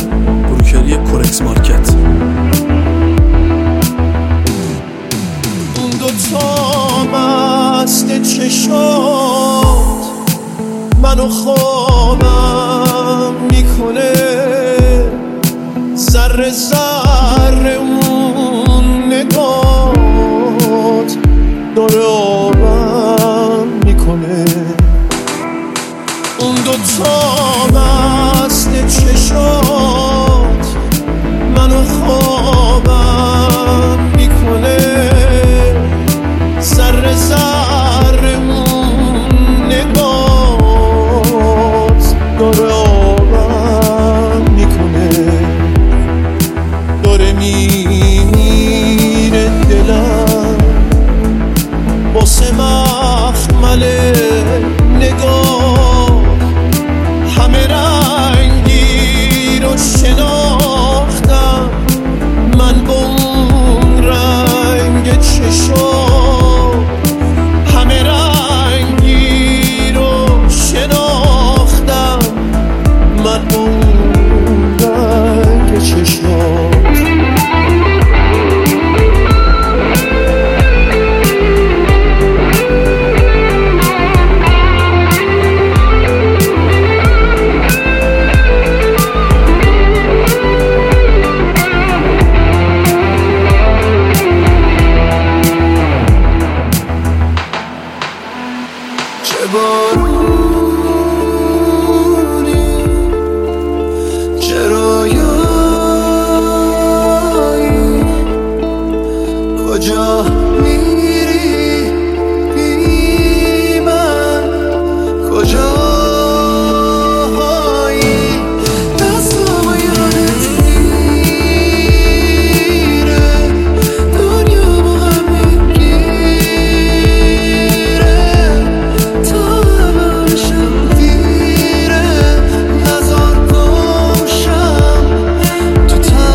بروکری کورکس مارکت. اون دوتا مست چشات منو خوابم میکنه، ذره ذره اون نگات داره آبم میکنه. اون دوتا مست چشات منو خوابم میکنه، ذره ذره اون نگات داره آبم میکنه. داره میمیره دلم واسه مخمل نگاه، همه رنگی رو شناختم من با اون رنگ چشام، همه رنگی رو شناختم من با اون رنگ چشام. چه بارونی چه رویایی، کجا میری بی من، کجایی دستم یادت میره، دنیا با هم میگیره، تا همشم دیره، نزار گمشم تو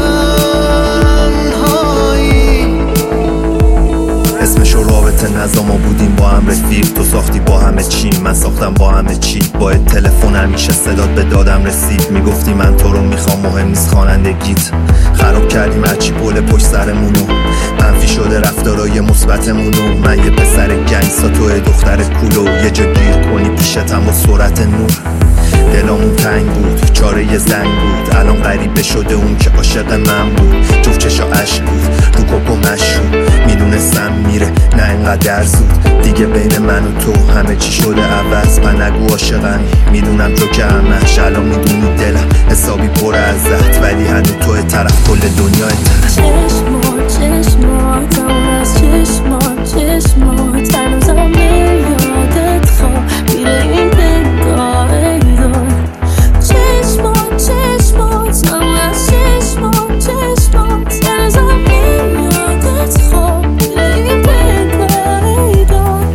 تنهایی. اسمشو رابطه نظام ما بودیم با هم رفیق، تو ساختی با همه چی، من ساختم با همه چی. با تلفن همیشه صدات به دادم رسید، میگفتی من تو رو میخوام، مهم نیست خوانندگیت. خراب کردیم هرچی پل پشت سرمونو، منفی شده رفتارای مثبتمونو. من یه پسر گنگستا، تو دختر کولو، یه جا گیر کنی پیشتم با سرعت نور. دلامون تنگ بود، چاره یه زنگ بود، الان غریبه شده اون که عاشق من بود. جفت چشا عشق بود، رو کوکو مشروب، میدونستم میره نه اینقدر زود. دیگه بین من و تو همه چی شده عوض، من نگو عاشقمی، میدونم جو که همش. الان میدونی دلم حسابی پر ازت، ولی هنو تو طرف کل دنیا ترم. چشمات چشمات اون از چشمات چشمات هنوزم یادت خواب میره این پنگاه ایدار. چشمات چشمات اون از چشمات چشمات هنوزم یادت خواب میره این پنگاه ایدار.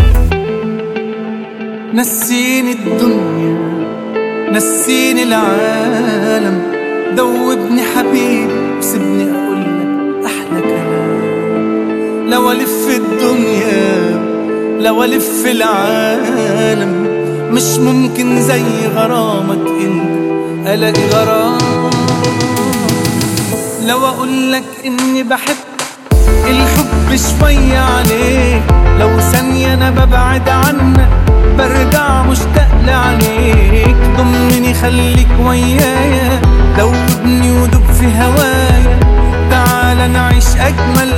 نسيني الدنيا نسيني العالم، ذوبني حبيبي وسيبني اقولك احلى كلام. لو الف الدنيا لو الف العالم، مش ممكن زي غرامك انت الاقي غرام. لو اقولك اني بحبك الحب شوية عليك، لو ثانية انا ببعد عنك برجع مشتاق لعينيك. ضمني خليك ويايا، دوبني ودوب في هوايا، تعال نعيش أجمل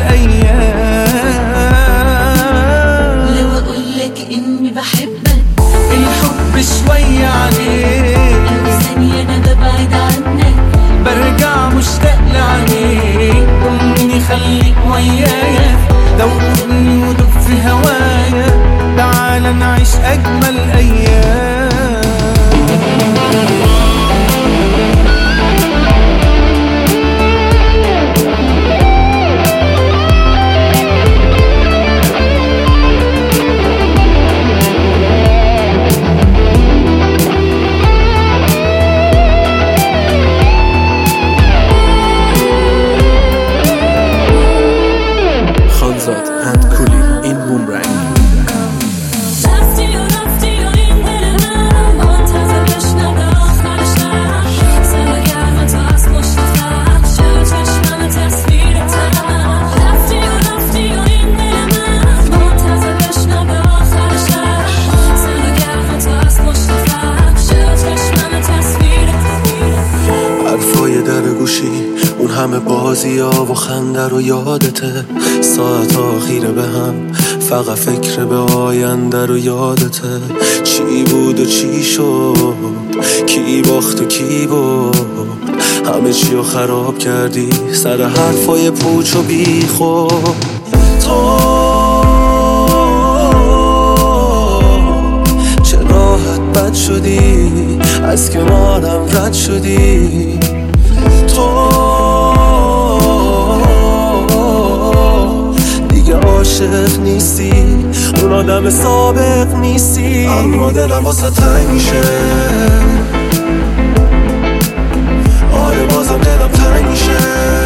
أيام. لو أقولك إني بحبك الحب شوية عليك، لو ثانية أنا ببعد عنك برجع مشتاق لعينيك. ضمني خليك ويايا، دوبني ودوب في هوايا، تعال نعيش أجمل أيام. خانزاد اند کولی این بومرنگ. رفتی و رفتی همه بازی ها و خنده رو یادته، ساعت آخیره به هم فقط فکر به آینده رو یادته. چی بود و چی شد، کی باخت و کی برد، همه چی رو خراب کردی سر حرفای پوچ و بی خود. تو چه راحت بد شدی، از کنارم رد شدی. تو دیگه عاشق نیستی، اون آدم سابق نیستی. اما دلم واسه تنگ میشه، آره بازم دلم تنگ میشه.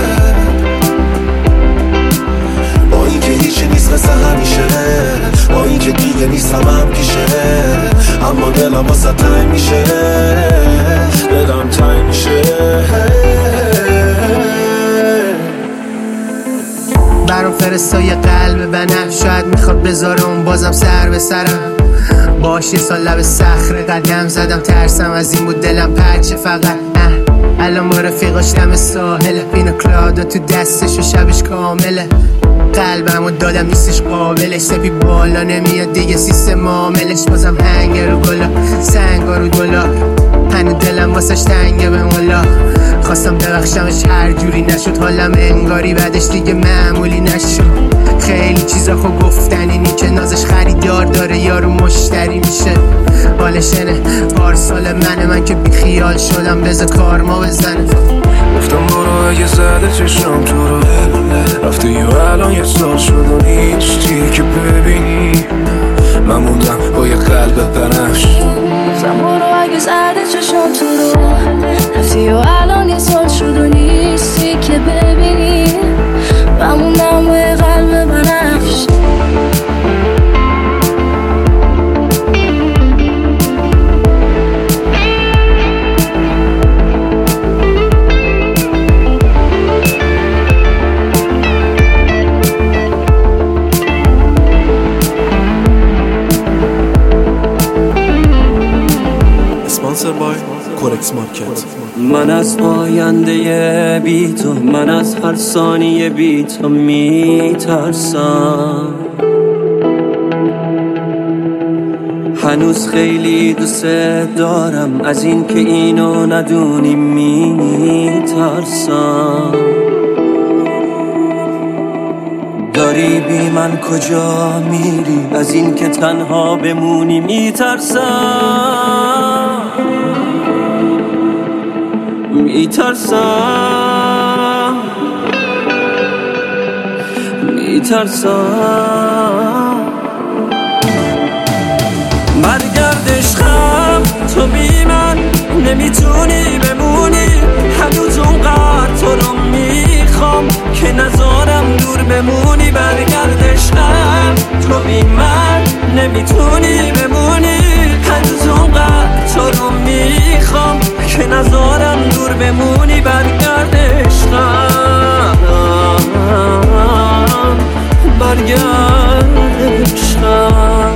با اینکه هیچی نیست مثل همیشه، با اینکه دیگه نیستم هم پیشه، اما دلم واسه تنگ میشه، دلم تنگ میشه. برام فرستای قلب بنفش، شاید میخواد بذاره اون بازم سر به سرم. باش یه سال لب صخره قدم زدم، ترسم از این بود دلم پرچه فقط. الان با رفیقاش دم ساحله، پینا کلادا تو دستش و شبش کامله. قلبمو دادم نیستش قابلش، سپی بالا نمیاد دیگه سیستم معاملش. بازم هنگ رو گلا، سنگا رو دلار، هنو دلم واسش تنگه به مولا. خواستم ببخشمش هر جوری نشد، حالم انگاری بعدش دیگه معمولی نشد. خیلی چیزا خب گفتن اینی که نازش خریدار داره یارو مشتری میشه. حالشنه پارسال من که بی خیال شدم بذار کارما بزنه. گفتم برو اگه زده چشم تو رو، رفته یه الان یه سال شد و نیستی که ببینی. من موندم با یه قلب بنفش. گفتم برو اگه زده چشم تو رو، رفته و الان یه سال شد و نیستی که ببینی. من موندم با یه قلب بنفش. کورکس مارکت. من از آینده بی تو، من از هر ثانیه بی تو میترسم. هنوز خیلی دوست دارم، از این که اینو ندونی میترسم. داری بی من کجا میری، از این که تنها بمونی میترسم. میترسم برگرد عشقم، تو بی من نمیتونی بمونی. هنوز اونقدر تو رو میخوام که نذارم دور بمونی. برگرد عشقم، تو بی من نمیتونی بمونی. هنوز اونقدر تو رو میخوام که نذارم دور بمونی. برگرد عشقم، برگرد عشقم.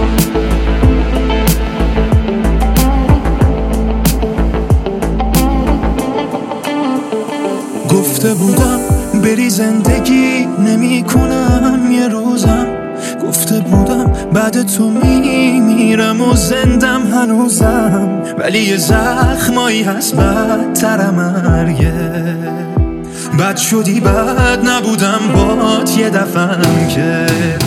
گفته بودم بری زندگی نمی کنم یه روزم. گفته بودم بعد تو میمیرم و زندم هنوزم. ولی یه زخمایی هست بدتر مرگه. بد شدی بد نبودم بات یه دفعم که.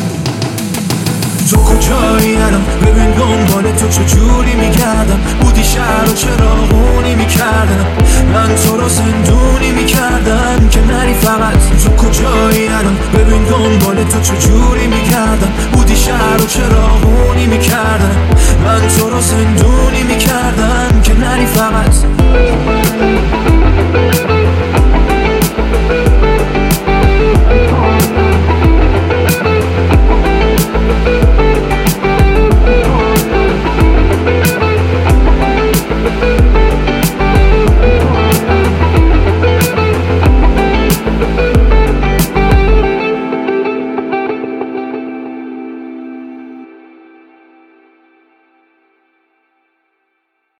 تو کجایی الان ببین دنبال تو چجوری میگردم. بودی شهر و چراغونی میکردم، من تو رو زندونی میکردم که نری فقط. تو کجایی الان ببین دنبال تو چجوری میگردم. بودی شهر و چراغونی میکردم، من تو رو زندونی میکردم که نری فقط.